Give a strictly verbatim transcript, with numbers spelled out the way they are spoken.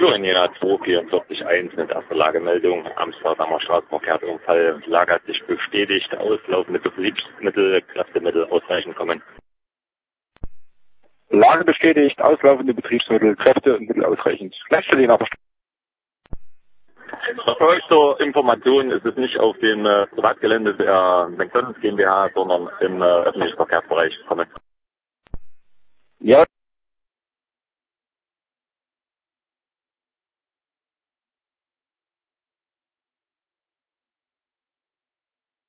Führen Jena zwei vier vier eins mit erster Lagemeldung. Amsterdamer Straßenverkehrsunfall. Lage hat sich bestätigt. Auslaufende Betriebsmittel, Kräftemittel ausreichend kommen. Lage bestätigt. Auslaufende Betriebsmittel, Kräfte und Mittel ausreichend. Letzte Jena. Für euch zur Information ist es nicht auf dem äh, Privatgelände der McDonalds GmbH, sondern im äh, öffentlichen Verkehrsbereich kommen. Ja.